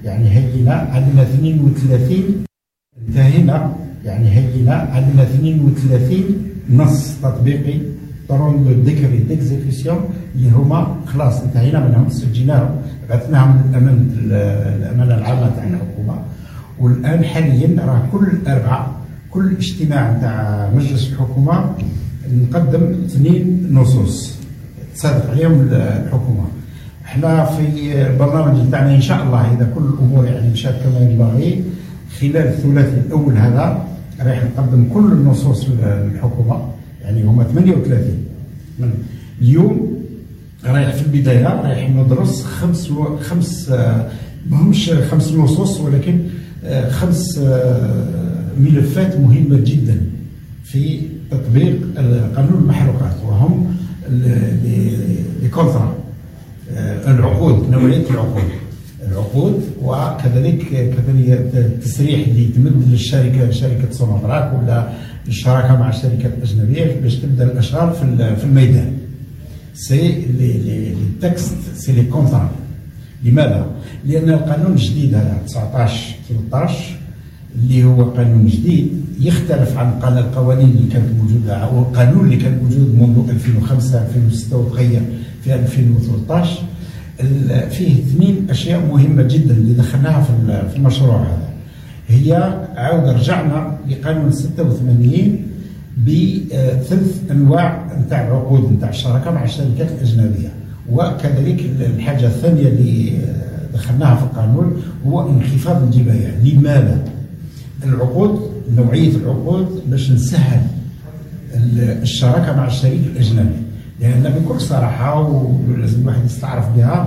يعني هينا عندنا 32 انتهينا، يعني هينا عندنا 32 نص تطبيقي طرون دو ديكري ديكزيكسيون اللي هما خلاص انتهينا منهم، سجلناهم بعثناهم للامانه العامه تاع الحكومه. والان حاليا راه كل اربعاء كل اجتماع تاع مجلس الحكومه نقدم 2 نصوص تصادق عليهم الحكومه. احنا في البرنامج تاعنا ان شاء الله اذا كل الامور يعني مشات كما ينبغي خلال الثلاثي الاول هذا راح نقدم كل النصوص للحكومه، يعني هما 38. اليوم رايح في البدايه رايح ندرس خمس ماهمش 5 نصوص ولكن 5 ملفات مهمه جدا في تطبيق قانون المحروقات، وهم الكونترا، العقود، نوعيه العقود وكذلك التسريح اللي يتمد للشركه، شركه سوناتراك ولا الشراكه مع الشركات الاجنبيه باش تبدا الاشغال في الميدان. سي لي تكست، سي لي كونترا. لماذا؟ لان القانون الجديد هذا 19/13 اللي هو قانون جديد يختلف عن القوانين اللي كانت موجوده او القانون اللي كان موجود منذ 2005 2006 وتغير في 2013. فيه 2 أشياء مهمة جدا اللي دخلناها في المشروع هذا. هي عودة رجعنا لقانون 86 ب3 أنواع نتاع العقود نتاع الشراكة مع الشركات الأجنبية، وكذلك الحاجة الثانية اللي دخلناها في القانون هو انخفاض الجباية. لماذا؟ العقود، نوعية العقود باش نسهل الشراكة مع الشريك الأجنبي، لأن يعني بكل صراحة ولازم الواحد يستعرف بها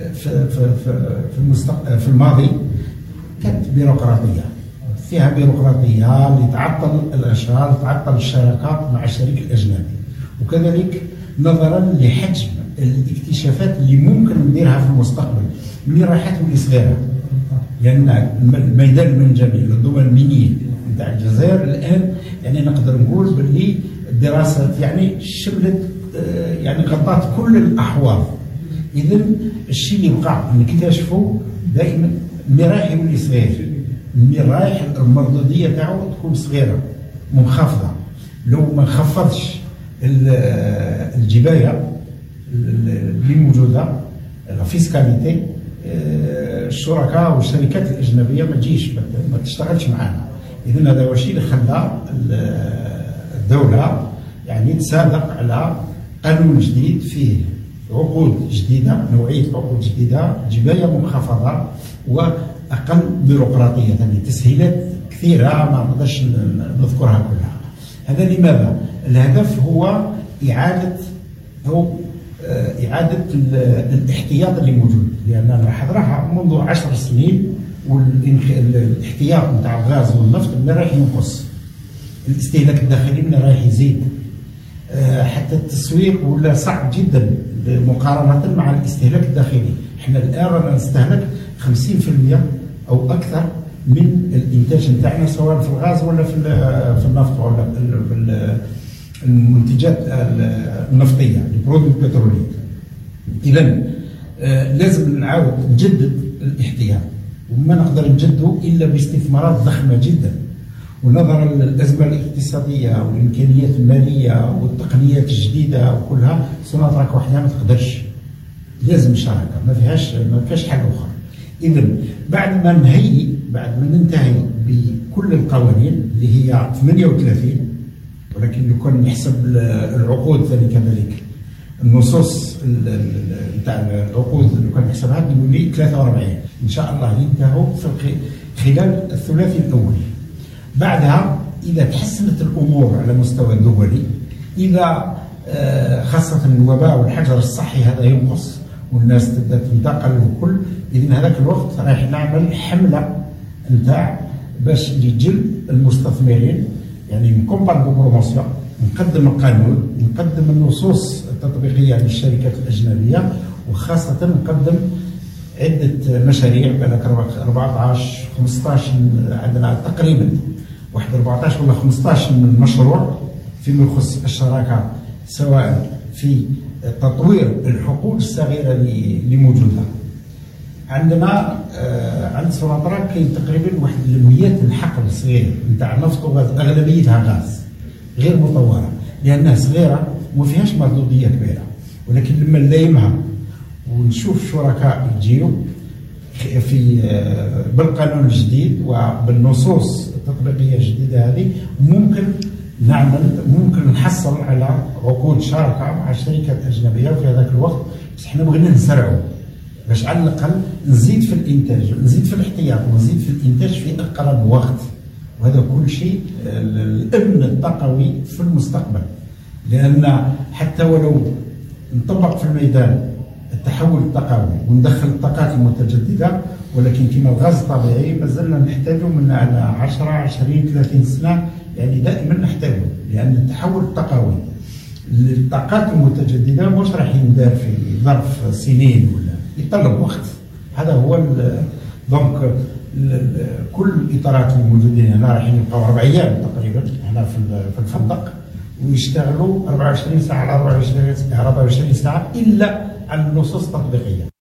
في الماضي كانت بيروقراطية، فيها بيروقراطية اللي تعطل الأشغال، تعطل الشراكات مع الشريك الأجنبي، وكذلك نظرا لحجم الاكتشافات اللي ممكن نديرها في المستقبل اللي راحت واللي صغيرة. لأن الميدان المنجمي للدول المينية نتاع الجزائر الآن يعني نقدر نقول باللي الدراسات يعني شملت يعني غطات كل الأحواض. إذا الشيء اللي وقع نكتشفوا دائما المراحل يولي صغير، المراحل المردودية تاعو تكون صغيرة منخفضة. لو ما خفضش الجباية اللي موجودة الفيسكاليتي، الشركاء والشركات الأجنبية ما تجيش ما تشتغلش معنا. إذا هذا هو الشيء اللي خلى الدولة يعني تصادق على قانون جديد فيه عقود جديدة، نوعية عقود جديدة، جباية منخفضة وأقل بيروقراطية، يعني تسهيلات كثيرة ما نقدرش نذكرها كلها. هذا لماذا؟ الهدف هو إعادة الاحتياط اللي موجود، لأننا حضرها منذ 10 سنين والاحتياط نتاع الغاز والنفط من رايح ينقص، الاستهلاك الداخلي من رايح يزيد، حتى التسويق ولا صعب جدا مقارنة مع الاستهلاك الداخلي. احنا الآن رانا نستهلك 50% أو أكثر من الإنتاج نتاعنا، سواء في الغاز ولا في النفط ولا في المنتجات النفطية، البرودوي البترولي. إذا لازم نعاود نجدد الاحتياط، وما نقدر نجدده إلا باستثمارات ضخمة جدا. ونظرا للأزمة الاقتصادية والإمكانيات المالية والتقنيات الجديدة وكلها، سوناتراك وحدها ما تقدرش، لازم شراكة، ما فيهاش حاجة أخرى. إذا بعد ما ننتهي بكل القوانين اللي هي 38، ولكن لو كان نحسب العقود ثاني كذلك النصوص نتاع العقود لو كان نحسبها نولي 43 إن شاء الله ينتهوا خلال الثلاثي الأول. بعدها إذا تحسنت الأمور على مستوى دولي، إذا خاصة الوباء والحجر الصحي هذا ينقص والناس تبدأ تنتقل وكل، إذن هذاك الوقت راح نعمل حملة نتاع باش يجل المستثمرين، يعني نكومبار بروموسيون، نقدم القانون، نقدم النصوص التطبيقية للشركات الأجنبية، وخاصة نقدم عدة مشاريع، بالك 14 15 عندنا تقريبا 14 ولا 15 من مشروع فيما يخص الشراكة، سواء في تطوير الحقول الصغيرة اللي موجودة. عندنا عند سوناطرا كاين تقريبا واحد 100 الحقل صغير نتاع نفط وغاز، اغلبيتها غاز غير مطوره لانها صغيره وما فيهاش مردوديه كبيره. ولكن لما نلايمها ونشوف شركاء يجيو في بالقانون الجديد وبالنصوص التطبيقيه الجديده هذه، ممكن نحصل على عقود شراكه مع الشركات الاجنبيه. وفي هذاك الوقت بس حنا بغينا نزرعوا باش على الاقل نزيد في الانتاج، نزيد في الاحتياط ونزيد في الانتاج في اقرب وقت. وهذا كل شيء الامن الطاقوي في المستقبل، لان حتى ولو نطبق في الميدان التحول الطاقوي وندخل الطاقات المتجدده، ولكن كما الغاز الطبيعي مازلنا نحتاجه من على 10 20 30 سنه، يعني دائما نحتاجه، لان التحول الطاقوي للطاقات المتجدده مش راح يندار في ظرف سنين ولا يتطلب وقت. هذا هو دونك كل الاطارات الموجودين هنا راح يبقاو 4 ايام تقريبا هنا في الفندق، ويشتغلوا 24 ساعه على 24 ساعه الا على النصوص التطبيقيه.